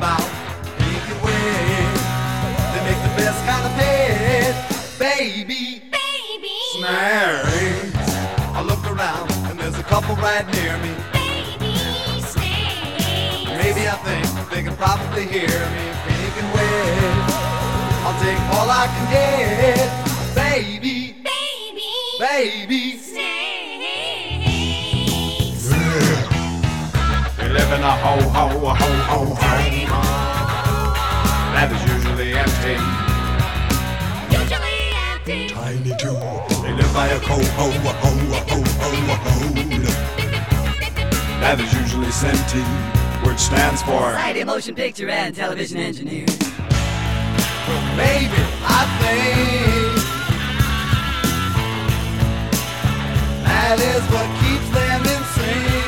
about pink and red. They make the best kind of pet, baby. Baby. Snakes. I look around and there's a couple right near me. Baby snakes. Maybe I think they can probably hear me. Pink and wet. I'll take all I can get, baby. Baby. Baby. Snakes. We live in a ho Tiny home. that is usually empty. Usually empty. Tiny too. They live by a code that is usually senti, which stands for Society of Motion Picture and Television Engineers. maybe I think that is what keeps them insane.